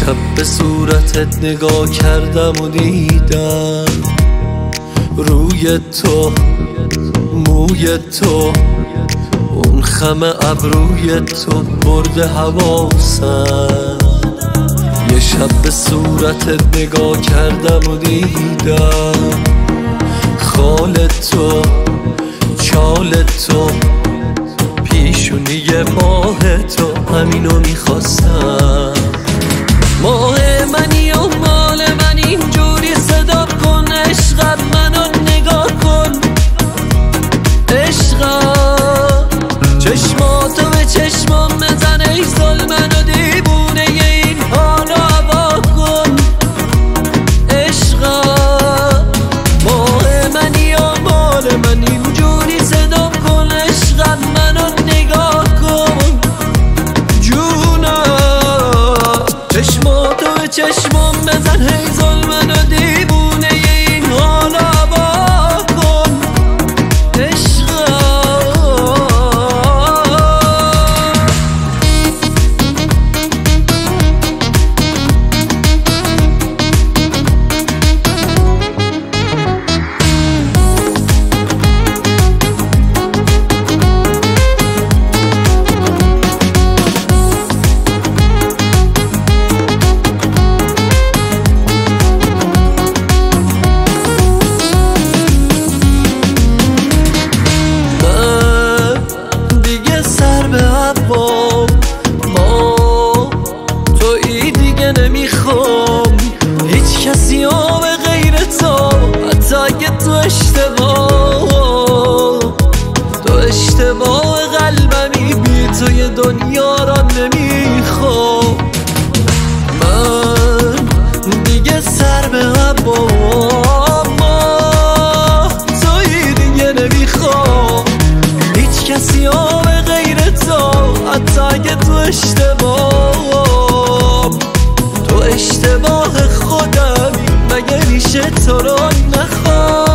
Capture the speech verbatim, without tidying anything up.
شب به صورتت نگاه کردم و دیدم روی تو، موی تو، اون خم ابروی تو برده حواسم. یه شب به صورتت نگاه کردم و دیدم خال تو، چال تو، پیشونی ماه تو، همینو میخواستم. ماه منی و مال من اینجوری صدا کن، عشقت منو نگاه کن، عشقم چشماتو به چشمام بزن، ای ظلمن و دیوونه این حالو هوا کن، عشقم ماه منی و مال من اینجوری صدا کن، عشقت منو نگاه کن، جونم چشماتو به چشمام بزن، ای ظلمن و دیوونه این حالو هوا کن، عشقم. نمیخوام هیچ کسی ها به غیر تو، حتی اگه تو اشتباه تو اشتباه قلبمی، بی توی دنیا را نمیخوام. من دیگه سر به هوام، توی دیگه نمیخوام هیچ کسی ها به غیر تو، حتی اگه تو اشتباه اشتباه خودمی، مگه میشه تو رو نخوام.